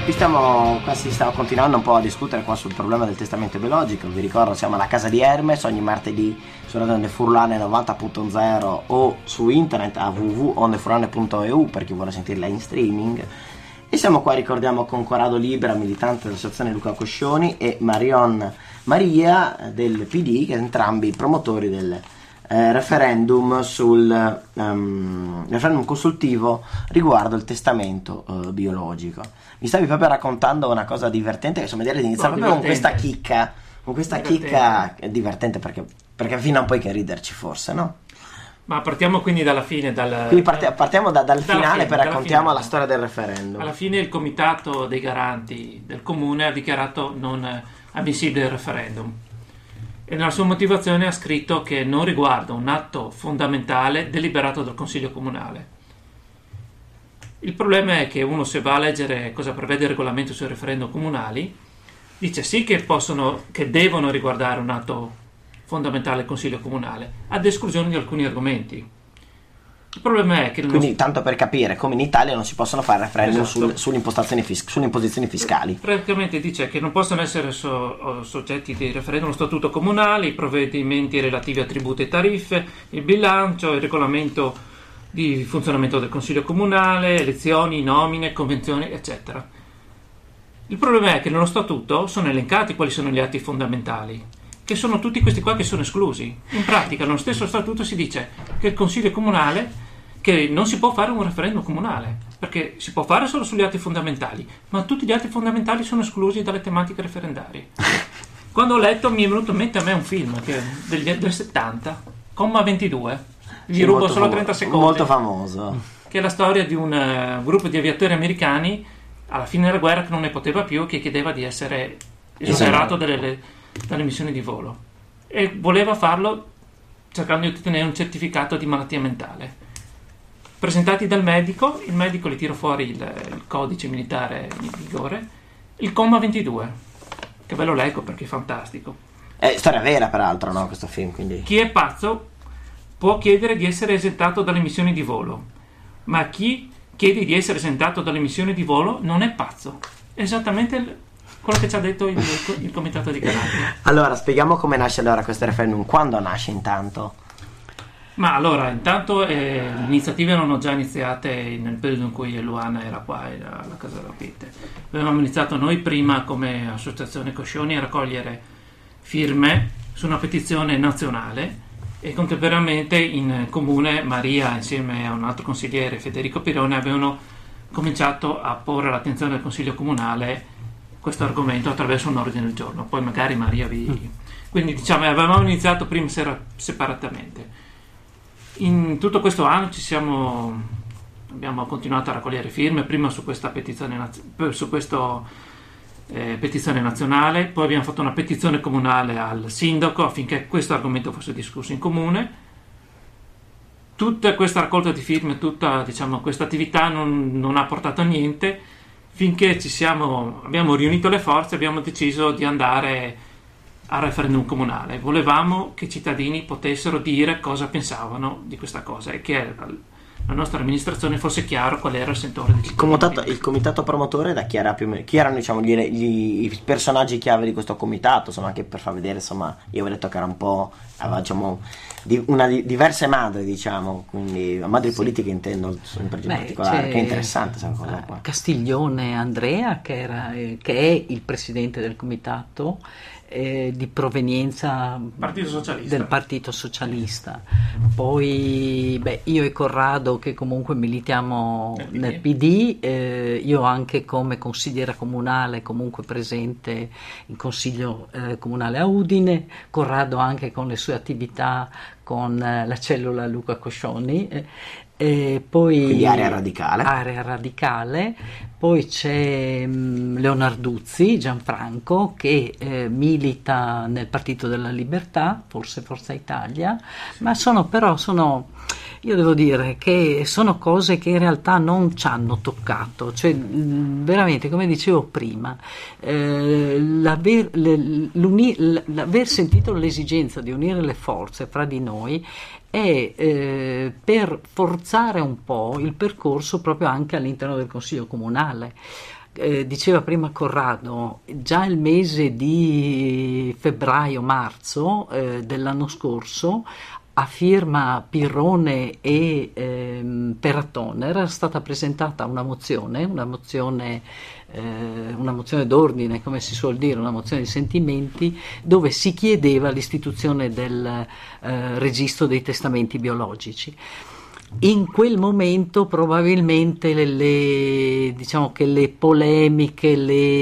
Qua si stava continuando un po' a discutere qua sul problema del testamento biologico. Vi ricordo, siamo alla casa di Hermes ogni martedì su Radio Onde Furlane 90.0 o su internet a www.ondefurlane.eu per chi vuole sentirla in streaming. E siamo qua, ricordiamo, con Corrado Libera, militante dell'associazione Luca Coscioni, e Marion Maria del PD, che entrambi promotori del referendum referendum consultivo riguardo il testamento biologico. Mi stavi proprio raccontando una cosa divertente, che insomma direi di iniziare proprio con questa chicca divertente, perché fino a un po' che riderci forse, no? Ma partiamo quindi dalla fine. Quindi partiamo dal finale, per raccontiamo la storia del referendum. Alla fine il comitato dei garanti del comune ha dichiarato non ammissibile il referendum, e nella sua motivazione ha scritto che non riguarda un atto fondamentale deliberato dal Consiglio Comunale. Il problema è che uno, se va a leggere cosa prevede il regolamento sui referendum comunali, dice sì che devono riguardare un atto fondamentale del Consiglio Comunale, ad esclusione di alcuni argomenti. Il problema è che quindi, tanto per capire, come in Italia non si possono fare referendum, esatto, sulle imposizioni fiscali. Praticamente dice che non possono essere soggetti di referendum lo statuto comunale, i provvedimenti relativi a tributi e tariffe, il bilancio, il regolamento di funzionamento del Consiglio Comunale, elezioni, nomine, convenzioni, eccetera. Il problema è che nello statuto sono elencati quali sono gli atti fondamentali, che sono tutti questi qua che sono esclusi. In pratica, nello stesso statuto si dice che il Consiglio Comunale, che non si può fare un referendum comunale, perché si può fare solo sugli atti fondamentali, ma tutti gli atti fondamentali sono esclusi dalle tematiche referendarie. Quando ho letto mi è venuto in mente a me un film del 70, Comma 22, gli rubo solo 30 secondi. Molto famoso. Che è la storia di un gruppo di aviatori americani alla fine della guerra che non ne poteva più, che chiedeva di essere esonerato dalle missioni di volo, e voleva farlo cercando di ottenere un certificato di malattia mentale. Presentati dal medico, il medico gli tira fuori il codice militare in vigore, il comma 22, che ve lo leggo perché è fantastico. È storia vera, peraltro, no, questo film, quindi. Chi è pazzo può chiedere di essere esentato dalle missioni di volo, ma chi chiede di essere esentato dalle missioni di volo non è pazzo. Esattamente quello che ci ha detto il comitato di garanti. Allora, spieghiamo come nasce allora questo referendum. Quando nasce intanto? Ma allora, intanto le iniziative erano già iniziate nel periodo in cui Luana era qua, era alla Casa della Pitte. Avevamo iniziato noi prima come associazione Coscioni a raccogliere firme su una petizione nazionale, e contemporaneamente in comune Maria insieme a un altro consigliere, Federico Pirone, avevano cominciato a porre all'attenzione del Consiglio Comunale questo argomento attraverso un ordine del giorno. Poi magari Maria Quindi diciamo avevamo iniziato prima separatamente. In tutto questo anno abbiamo continuato a raccogliere firme, prima su questa petizione nazionale, poi abbiamo fatto una petizione comunale al sindaco affinché questo argomento fosse discusso in comune. Tutta questa raccolta di firme, tutta questa attività non ha portato a niente, finché abbiamo riunito le forze e abbiamo deciso di andare al referendum comunale. Volevamo che i cittadini potessero dire cosa pensavano di questa cosa e che la nostra amministrazione fosse chiaro qual era il sentore del cittadino. Il comitato promotore, da chi era più o meno, chi erano i personaggi chiave di questo comitato, insomma, anche per far vedere, insomma, io avevo detto che era un po', aveva diverse madri, diciamo, quindi madri politiche intendo in particolare, che è interessante questa cosa qua. Castiglione Andrea, che è il presidente del comitato, di provenienza del Partito Socialista. Poi io e Corrado, che comunque militiamo nel PD, io anche come consigliera comunale, comunque presente in consiglio comunale a Udine, Corrado anche con le sue attività con la cellula Luca Coscioni, e poi quindi area radicale. Poi c'è Leonarduzzi Gianfranco, che milita nel Partito della Libertà, forse Forza Italia, ma sono io devo dire che sono cose che in realtà non ci hanno toccato, cioè veramente, come dicevo prima, l'aver sentito l'esigenza di unire le forze fra di noi è per forzare un po' il percorso proprio anche all'interno del Consiglio Comunale. diceva prima Corrado, già il mese di febbraio-marzo dell'anno scorso, a firma Pirrone e Perattone, era stata presentata una mozione d'ordine, come si suol dire, una mozione di sentimenti, dove si chiedeva l'istituzione del registro dei testamenti biologici. In quel momento probabilmente diciamo che le polemiche,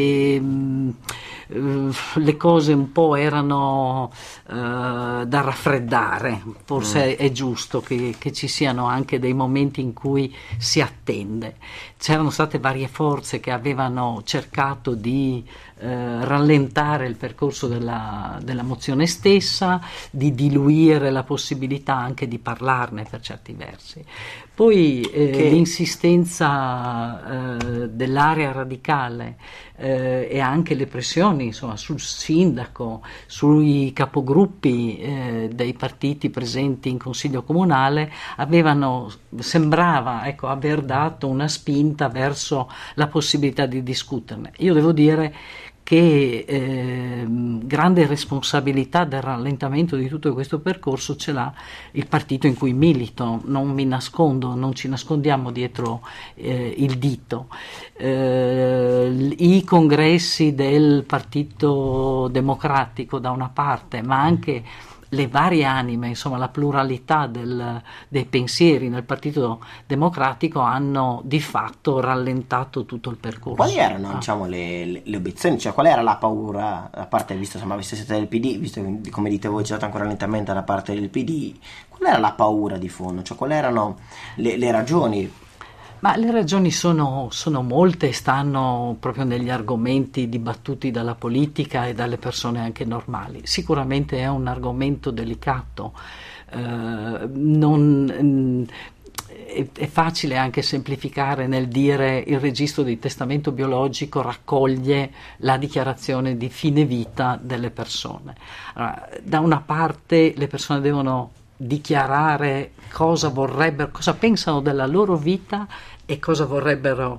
le cose un po' erano da raffreddare, forse è giusto che ci siano anche dei momenti in cui si attende. C'erano state varie forze che avevano cercato di rallentare il percorso della mozione stessa, di diluire la possibilità anche di parlarne per certi versi. Poi l'insistenza dell'area radicale e anche le pressioni, insomma, sul sindaco, sui capogruppi dei partiti presenti in consiglio comunale sembrava aver dato una spinta verso la possibilità di discuterne. Io devo dire che grande responsabilità del rallentamento di tutto questo percorso ce l'ha il partito in cui milito, non mi nascondo, non ci nascondiamo dietro il dito. I congressi del Partito Democratico da una parte, ma anche le varie anime, insomma la pluralità dei pensieri nel Partito Democratico hanno di fatto rallentato tutto il percorso. Quali erano diciamo, le obiezioni? Cioè, qual era la paura, a parte visto che siete del PD, visto che come dite voi c'è stato anche un rallentamento da parte del PD, qual era la paura di fondo? Cioè, quali erano le ragioni? Ma le ragioni sono molte, stanno proprio negli argomenti dibattuti dalla politica e dalle persone anche normali. Sicuramente è un argomento delicato, è facile anche semplificare nel dire il registro di testamento biologico raccoglie la dichiarazione di fine vita delle persone. Allora, da una parte le persone devono dichiarare cosa pensano della loro vita e cosa vorrebbero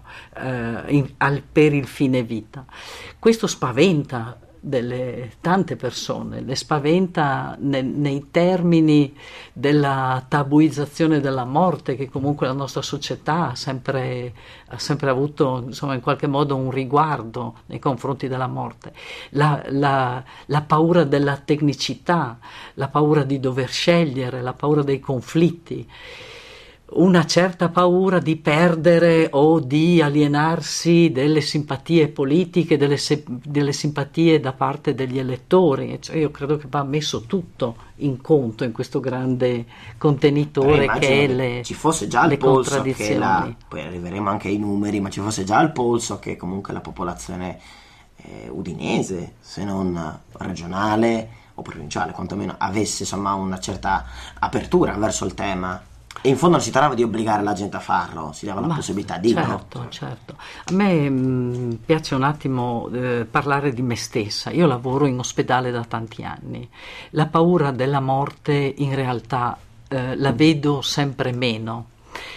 per il fine vita. Questo spaventa tante persone, le spaventa nei termini della tabuizzazione della morte, che comunque la nostra società ha sempre avuto, insomma, in qualche modo un riguardo nei confronti della morte, la paura della tecnicità, la paura di dover scegliere, la paura dei conflitti, una certa paura di perdere o di alienarsi delle simpatie politiche, delle simpatie da parte degli elettori. Cioè, io credo che va messo tutto in conto in questo grande contenitore che è ci fosse già il polso che poi arriveremo anche ai numeri, ma ci fosse già il polso che comunque la popolazione udinese, se non regionale o provinciale, quantomeno avesse insomma una certa apertura verso il tema. E in fondo non si trattava di obbligare la gente a farlo, si dava la possibilità di certo. A me piace un attimo parlare di me stessa. Io lavoro in ospedale da tanti anni. La paura della morte in realtà la vedo sempre meno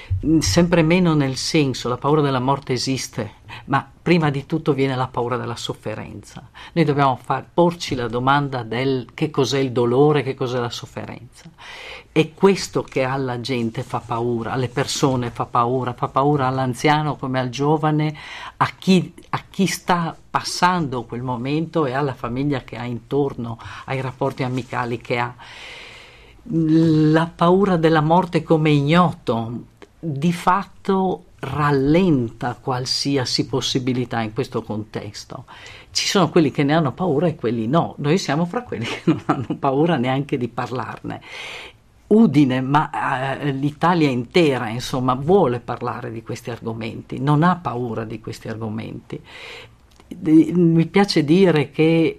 nel senso, la paura della morte esiste, ma prima di tutto viene la paura della sofferenza. Noi dobbiamo porci la domanda del che cos'è il dolore, che cos'è la sofferenza. È questo che alla gente fa paura, alle persone fa paura all'anziano come al giovane, a chi sta passando quel momento e alla famiglia che ha intorno, ai rapporti amicali che ha. La paura della morte come ignoto di fatto rallenta qualsiasi possibilità in questo contesto. Ci sono quelli che ne hanno paura e quelli no. Noi siamo fra quelli che non hanno paura neanche di parlarne. Udine, ma l'Italia intera, insomma, vuole parlare di questi argomenti, non ha paura di questi argomenti. Mi piace dire che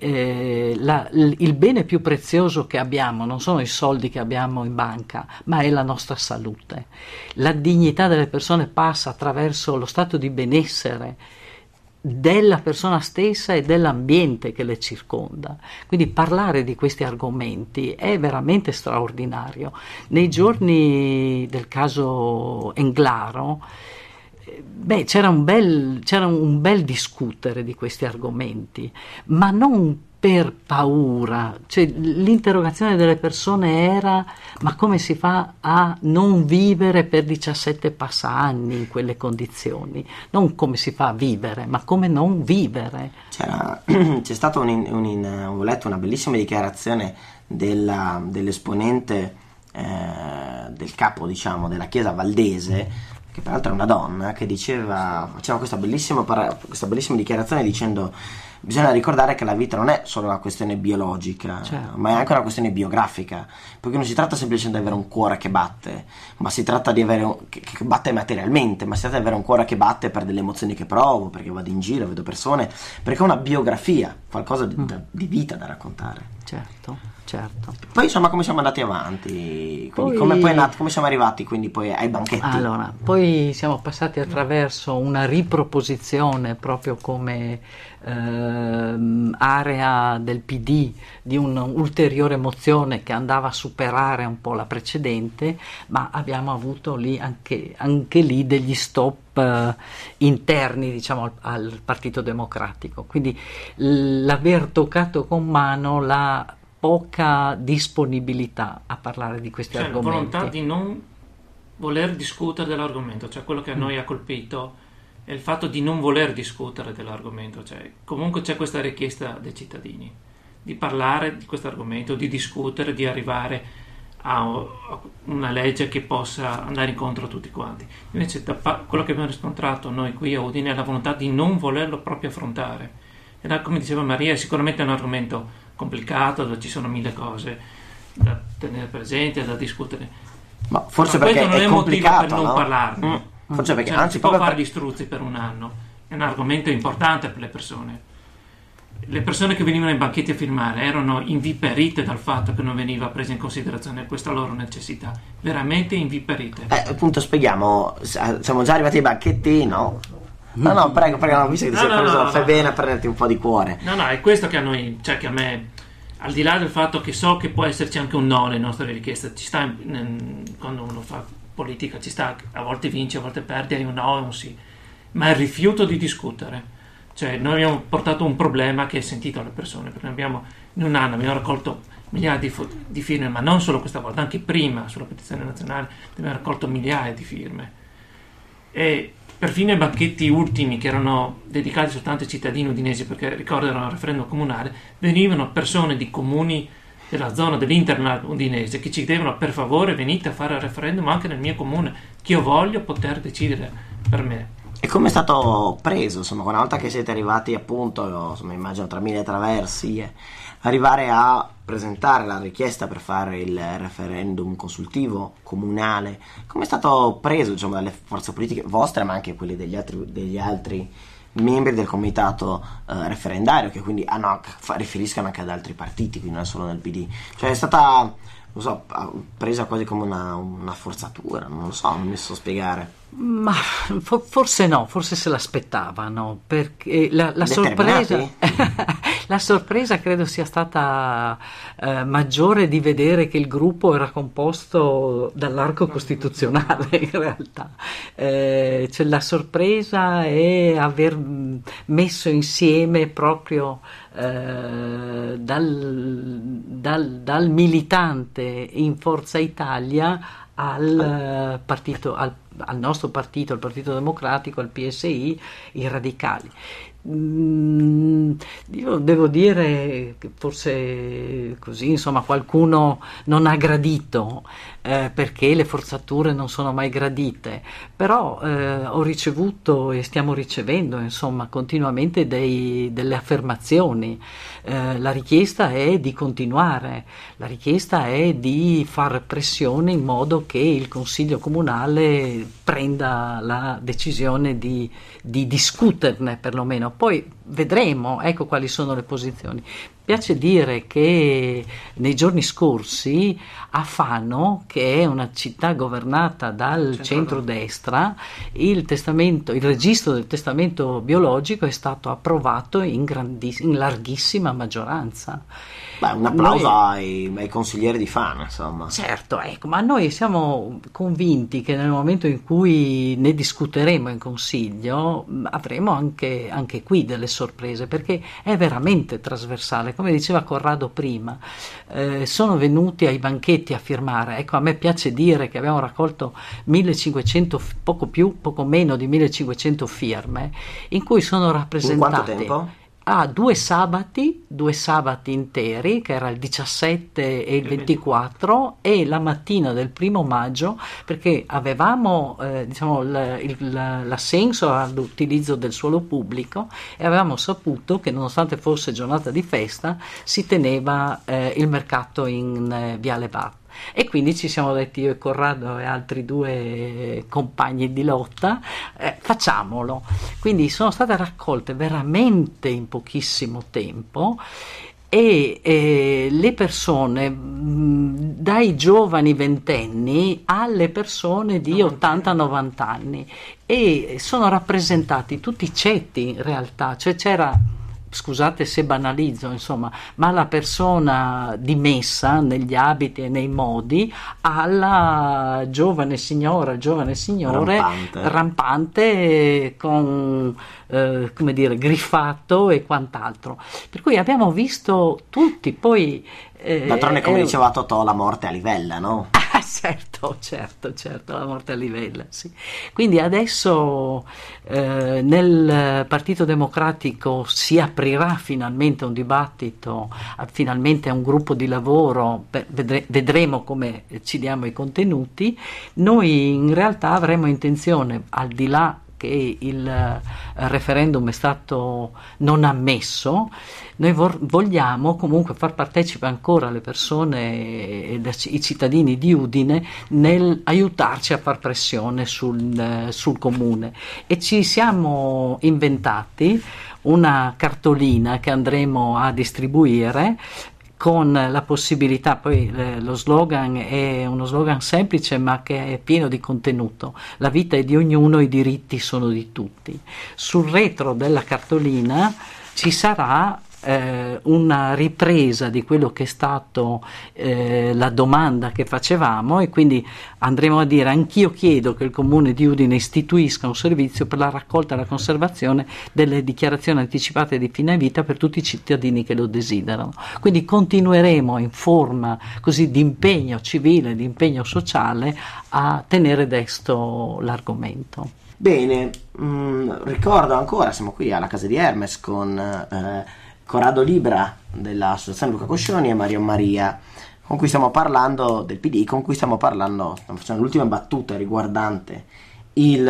il bene più prezioso che abbiamo non sono i soldi che abbiamo in banca, ma è la nostra salute. La dignità delle persone passa attraverso lo stato di benessere della persona stessa e dell'ambiente che le circonda. Quindi parlare di questi argomenti è veramente straordinario. Nei giorni del caso Englaro Beh, c'era un bel discutere di questi argomenti, ma non per paura, cioè l'interrogazione delle persone era: ma come si fa a non vivere per 17 passanni in quelle condizioni? Non come si fa a vivere, ma come non vivere. C'è stata ho letto una bellissima dichiarazione dell'esponente del capo, diciamo, della chiesa valdese, che peraltro è una donna, che faceva questa bellissima dichiarazione dicendo: bisogna ricordare che la vita non è solo una questione biologica, certo, ma è anche una questione biografica, perché non si tratta semplicemente di avere un cuore che batte, ma si tratta di avere che batte materialmente, ma si tratta di avere un cuore che batte per delle emozioni che provo, perché vado in giro, vedo persone, perché è una biografia, qualcosa di vita da raccontare. Certo. Poi insomma come siamo andati avanti? Quindi, come siamo arrivati quindi poi ai banchetti? Allora, poi siamo passati attraverso una riproposizione proprio come area del PD di un'ulteriore mozione che andava a superare un po' la precedente, ma abbiamo avuto lì anche lì degli stop interni, diciamo, al Partito Democratico. Quindi l'aver toccato con mano la poca disponibilità a parlare di questi argomenti. La volontà di non voler discutere dell'argomento, cioè quello che a noi ha colpito è il fatto di non voler discutere dell'argomento, cioè comunque c'è questa richiesta dei cittadini di parlare di questo argomento, di discutere, di arrivare a una legge che possa andare incontro a tutti quanti. Invece quello che abbiamo riscontrato noi qui a Udine è la volontà di non volerlo proprio affrontare. E come diceva Maria, sicuramente è un argomento complicato, dove ci sono mille cose da tenere presenti, da discutere. Ma forse perché questo non è motivo complicato, per non no? parlarne. Forse perché non anzi si può proprio fare gli struzzi per un anno. È un argomento importante per le persone. Le persone che venivano ai banchetti a firmare erano inviperite dal fatto che non veniva presa in considerazione questa loro necessità, veramente inviperite. Appunto, spieghiamo, siamo già arrivati ai banchetti, no? No, prego, no, visto che ti sei preso, fai bene a prenderti un po' di cuore. No, è questo che a noi, cioè che a me, al di là del fatto che so che può esserci anche un no alle nostre richieste, ci sta, quando uno fa politica, ci sta, a volte vince, a volte perde, hai un no e un sì, ma il rifiuto di discutere. Cioè noi abbiamo portato un problema che è sentito alle persone, perché in un anno abbiamo raccolto migliaia di firme, ma non solo questa volta, anche prima sulla petizione nazionale abbiamo raccolto migliaia di firme. E perfino i banchetti ultimi, che erano dedicati soltanto ai cittadini udinesi, perché ricordo era un referendum comunale, venivano persone di comuni della zona dell'Interland udinese che ci chiedevano: per favore venite a fare il referendum anche nel mio comune, che io voglio poter decidere per me. E come è stato preso, insomma, una volta che siete arrivati, appunto, insomma, immagino tra mille traversi, arrivare a presentare la richiesta per fare il referendum consultivo comunale, come è stato preso, diciamo, dalle forze politiche vostre, ma anche quelle degli altri membri del comitato referendario, che quindi riferiscono anche ad altri partiti, quindi non è solo nel PD? Cioè è stata, non so, presa quasi come una forzatura, non lo so, non mi so spiegare. Ma forse no, forse se l'aspettavano, perché la sorpresa credo sia stata maggiore di vedere che il gruppo era composto dall'arco costituzionale in realtà. Cioè, la sorpresa è aver messo insieme proprio dal militante in Forza Italia al partito, al nostro partito, al Partito Democratico, al PSI, i radicali. Io devo dire che forse così, insomma, qualcuno non ha gradito, perché le forzature non sono mai gradite, però ho ricevuto e stiamo ricevendo, insomma, continuamente delle affermazioni. La richiesta è di continuare, la richiesta è di far pressione in modo che il Consiglio Comunale prenda la decisione di discuterne perlomeno. Poi vedremo, ecco, quali sono le posizioni. spiace dire che nei giorni scorsi a Fano, che è una città governata dal centrodestra, il registro del testamento biologico è stato approvato in larghissima maggioranza. Beh, un applauso ai consiglieri di Fano, insomma. Certo, ecco, ma noi siamo convinti che nel momento in cui ne discuteremo in Consiglio avremo anche qui delle sorprese, perché è veramente trasversale. Come diceva Corrado prima, sono venuti ai banchetti a firmare. Ecco, a me piace dire che abbiamo raccolto 1500, poco meno di 1500 firme, in cui sono rappresentate. In quanto tempo? Due sabati interi, che era il 17 e il 24, e la mattina del 1° maggio, perché avevamo l'assenso all'utilizzo del suolo pubblico e avevamo saputo che, nonostante fosse giornata di festa, si teneva il mercato in Viale Bat. E quindi ci siamo detti, io e Corrado e altri 2 compagni di lotta, facciamolo. Quindi sono state raccolte veramente in pochissimo tempo, e le persone, dai giovani ventenni alle persone di 80-90 anni, e sono rappresentati tutti i cetti in realtà, cioè c'era, scusate se banalizzo, insomma, ma la persona dimessa negli abiti e nei modi, alla giovane signore rampante con come dire, griffato e quant'altro. Per cui abbiamo visto tutti, poi d'altronde, come diceva Totò, la morte a livella, no? Certo, la morte a livella, sì. Quindi adesso nel Partito Democratico si aprirà finalmente un dibattito, finalmente un gruppo di lavoro, vedremo come ci diamo i contenuti. Noi in realtà avremo intenzione, al di là che il referendum è stato non ammesso, noi vogliamo comunque far partecipe ancora le persone e i cittadini di Udine nel aiutarci a far pressione sul comune, e ci siamo inventati una cartolina che andremo a distribuire, con la possibilità, poi lo slogan è uno slogan semplice ma che è pieno di contenuto: la vita è di ognuno, i diritti sono di tutti. Sul retro della cartolina ci sarà una ripresa di quello che è stato la domanda che facevamo, e quindi andremo a dire: anch'io chiedo che il Comune di Udine istituisca un servizio per la raccolta e la conservazione delle dichiarazioni anticipate di fine vita per tutti i cittadini che lo desiderano. Quindi continueremo in forma così di impegno civile, di impegno sociale, a tenere desto l'argomento. Bene, ricordo ancora, siamo qui alla casa di Hermes con Corrado Libra dell'Associazione Luca Coscioni e Mario Maria, con cui stiamo parlando del PD, con cui stiamo facendo l'ultima battuta riguardante il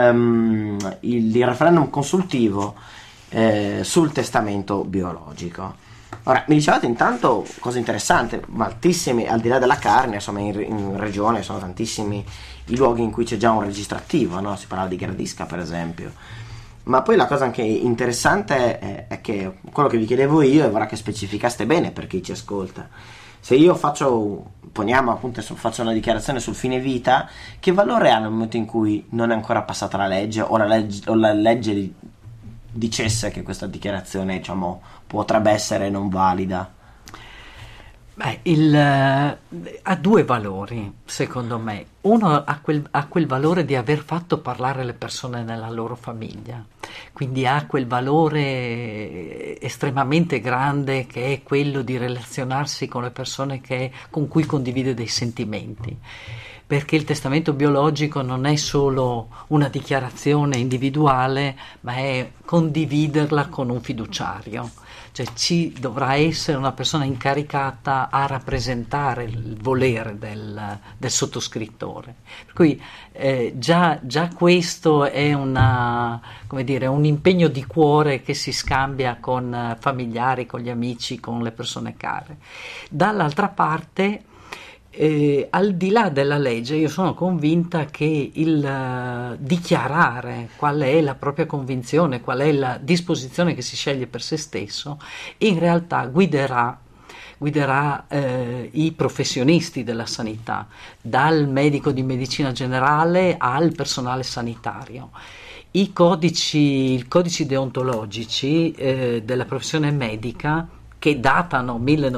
referendum consultivo sul testamento biologico. Ora, mi dicevate intanto, cosa interessante, moltissimi, al di là della carne, insomma, in regione sono tantissimi i luoghi in cui c'è già un registro attivo, no? Si parlava di Gradisca, per esempio. Ma poi la cosa anche interessante è che quello che vi chiedevo io, e vorrei che specificaste bene per chi ci ascolta: se io faccio una dichiarazione sul fine vita, che valore ha nel momento in cui non è ancora passata la legge, o la legge dicesse che questa dichiarazione, diciamo, potrebbe essere non valida? Ha 2 valori, secondo me. Uno ha quel valore di aver fatto parlare le persone nella loro famiglia, quindi ha quel valore estremamente grande, che è quello di relazionarsi con le persone con cui condivide dei sentimenti. Perché il testamento biologico non è solo una dichiarazione individuale, ma è condividerla con un fiduciario. Cioè ci dovrà essere una persona incaricata a rappresentare il volere del sottoscrittore. Per cui già questo è un impegno di cuore che si scambia con familiari, con gli amici, con le persone care. Dall'altra parte, Al di là della legge, io sono convinta che il dichiarare qual è la propria convinzione, qual è la disposizione che si sceglie per se stesso, in realtà guiderà i professionisti della sanità, dal medico di medicina generale al personale sanitario. I codici deontologici della professione medica, che datano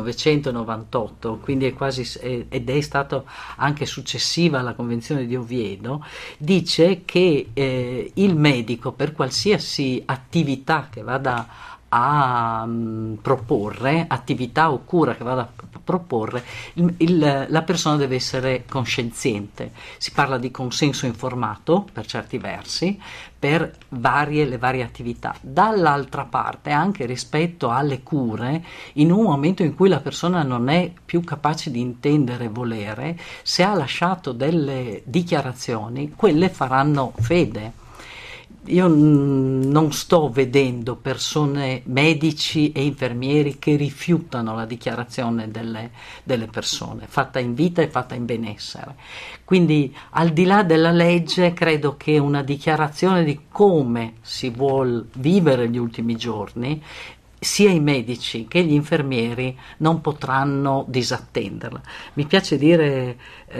1998, quindi ed è stato anche successiva alla Convenzione di Oviedo, dice che il medico, per qualsiasi attività che vada a proporre, attività o cura che vada a proporre, la persona deve essere conscienziente. Si parla di consenso informato, per certi versi, per le varie attività. Dall'altra parte, anche rispetto alle cure, in un momento in cui la persona non è più capace di intendere e volere, se ha lasciato delle dichiarazioni, quelle faranno fede. Io non sto vedendo persone, medici e infermieri, che rifiutano la dichiarazione delle persone, fatta in vita e fatta in benessere. Quindi, al di là della legge, credo che una dichiarazione di come si vuol vivere gli ultimi giorni, sia i medici che gli infermieri non potranno disattenderla. Mi piace dire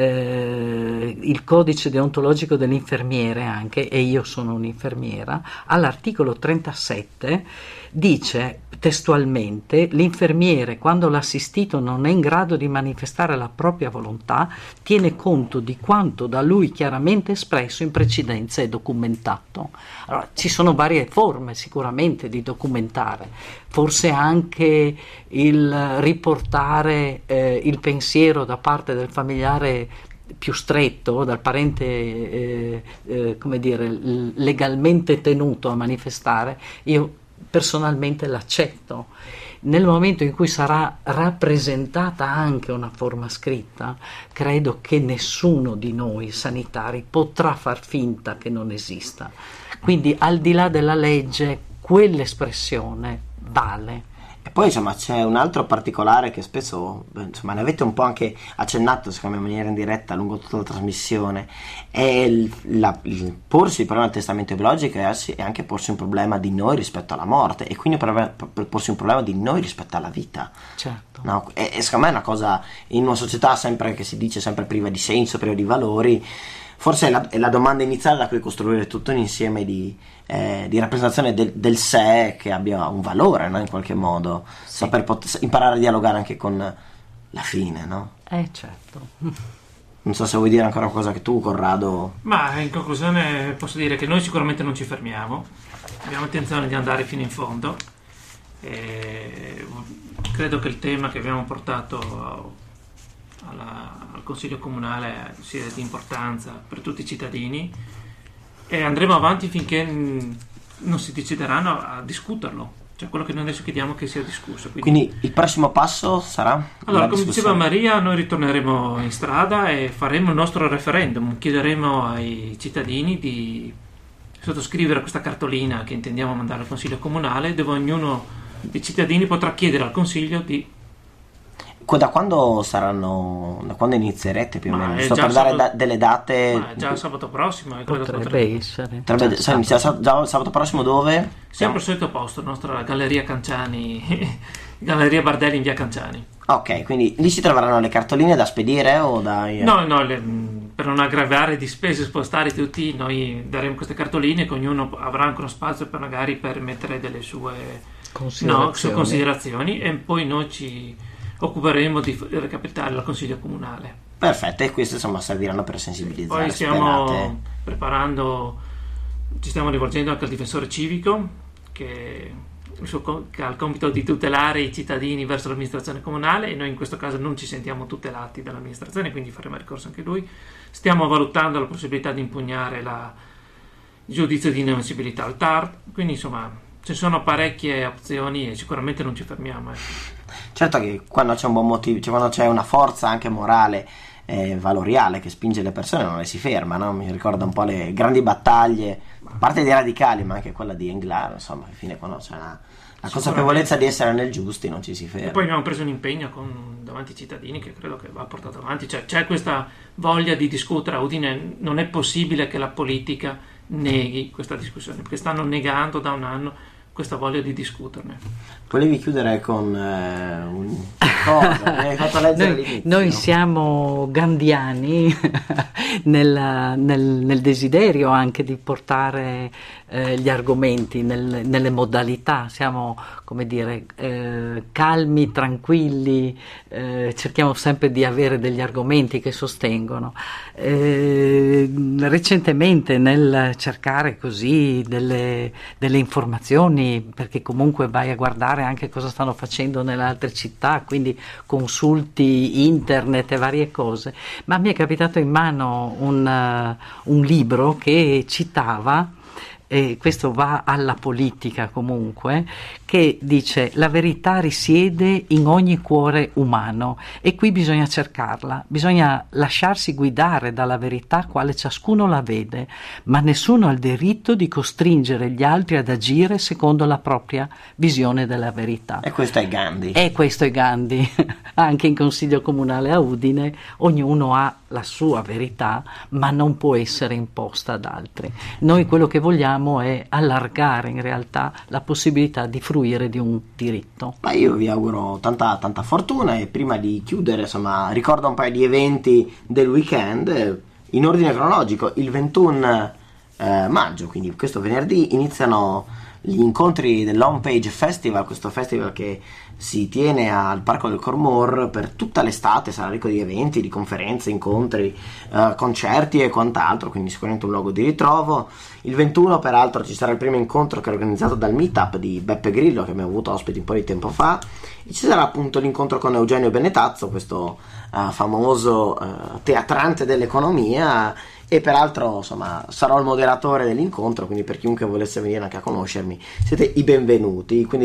il codice deontologico dell'infermiere anche, e io sono un'infermiera, all'articolo 37 dice testualmente: l'infermiere, quando l'assistito non è in grado di manifestare la propria volontà, tiene conto di quanto da lui chiaramente espresso in precedenza e documentato. Allora, ci sono varie forme sicuramente di documentare, forse anche il riportare il pensiero da parte del familiare più stretto, dal parente come dire, legalmente tenuto a manifestare. Io personalmente l'accetto. Nel momento in cui sarà rappresentata anche una forma scritta, credo che nessuno di noi sanitari potrà far finta che non esista. Quindi, al di là della legge, quell'espressione vale. E poi insomma c'è un altro particolare che spesso insomma ne avete un po' anche accennato, secondo me, in maniera indiretta lungo tutta la trasmissione, è il porsi il problema del testamento biologico e anche porsi un problema di noi rispetto alla morte, e quindi porsi un problema di noi rispetto alla vita. Certo. No? E secondo me è una cosa, in una società sempre che si dice sempre priva di senso, priva di valori, forse è la domanda iniziale da cui costruire tutto un insieme di rappresentazione del sé che abbia un valore, no? In qualche modo, sì. Saper imparare a dialogare anche con la fine, no? Certo. Non so se vuoi dire ancora qualcosa che tu, Corrado. Ma in conclusione posso dire che noi sicuramente non ci fermiamo, abbiamo intenzione di andare fino in fondo. Credo che il tema che abbiamo portato al Consiglio Comunale sia di importanza per tutti i cittadini, e andremo avanti finché non si decideranno a discuterlo, cioè quello che noi adesso chiediamo che sia discusso. Quindi il prossimo passo sarà? Allora, come diceva Maria, noi ritorneremo in strada e faremo il nostro referendum, chiederemo ai cittadini di sottoscrivere questa cartolina che intendiamo mandare al Consiglio Comunale, dove ognuno dei cittadini potrà chiedere al Consiglio di... Da quando inizierete più o meno? Sto per dare delle date. Ma già sabato prossimo. Potrebbe essere. Già sabato prossimo dove? Sempre al solito posto, la nostra Galleria Canciani, Galleria Bardelli in via Canciani. Ok, quindi lì si troveranno le cartoline da spedire o No, per non aggravare di spese e spostare tutti, noi daremo queste cartoline, che ognuno avrà anche uno spazio magari per mettere delle sue considerazioni, e poi noi ci occuperemo di recapitare al Consiglio Comunale. Perfetto, e queste insomma serviranno per sensibilizzare. Poi stiamo preparando, ci stiamo rivolgendo anche al difensore civico che ha il compito di tutelare i cittadini verso l'amministrazione comunale, e noi in questo caso non ci sentiamo tutelati dall'amministrazione, quindi faremo ricorso anche lui. Stiamo valutando la possibilità di impugnare il giudizio di inammissibilità al TAR, quindi insomma ci sono parecchie opzioni e sicuramente non ci fermiamo. Certo che quando c'è un buon motivo, cioè quando c'è una forza anche morale valoriale che spinge le persone, non le si ferma, no? Mi ricorda un po' le grandi battaglie, a parte dei radicali, ma anche quella di Englaro, insomma, alla fine quando c'è la consapevolezza di essere nel giusti non ci si ferma. E poi abbiamo preso un impegno davanti ai cittadini che credo che va portato avanti, cioè c'è questa voglia di discutere a Udine, non è possibile che la politica neghi questa discussione, perché stanno negando da un anno questa voglia di discuterne. Volevi chiudere con cosa? Mi hai fatto leggere all'inizio. Noi siamo gandiani nel desiderio anche di portare gli argomenti nelle modalità, siamo, come dire, calmi, tranquilli, cerchiamo sempre di avere degli argomenti che sostengono. Recentemente, nel cercare così delle informazioni, perché comunque vai a guardare anche cosa stanno facendo nelle altre città, quindi consulti internet e varie cose, ma mi è capitato in mano un libro che citava, e questo va alla politica comunque, che dice: la verità risiede in ogni cuore umano e qui bisogna cercarla, bisogna lasciarsi guidare dalla verità quale ciascuno la vede, ma nessuno ha il diritto di costringere gli altri ad agire secondo la propria visione della verità. E questo è Gandhi. E questo è Gandhi. Anche in Consiglio Comunale a Udine ognuno ha la sua verità, ma non può essere imposta ad altri. Noi quello che vogliamo è allargare in realtà la possibilità di fruire di un diritto. Ma io vi auguro tanta fortuna, e prima di chiudere, insomma, ricordo un paio di eventi del weekend in ordine cronologico. Il 21 maggio, quindi questo venerdì, iniziano gli incontri dell'Home Page Festival, questo festival che si tiene al Parco del Cormor per tutta l'estate, sarà ricco di eventi, di conferenze, incontri, concerti e quant'altro, quindi sicuramente un luogo di ritrovo. Il 21 peraltro ci sarà il primo incontro che è organizzato dal Meetup di Beppe Grillo, che abbiamo avuto ospiti un po' di tempo fa, e ci sarà appunto l'incontro con Eugenio Benetazzo, questo famoso teatrante dell'economia, e peraltro insomma sarò il moderatore dell'incontro, quindi per chiunque volesse venire anche a conoscermi siete i benvenuti. Quindi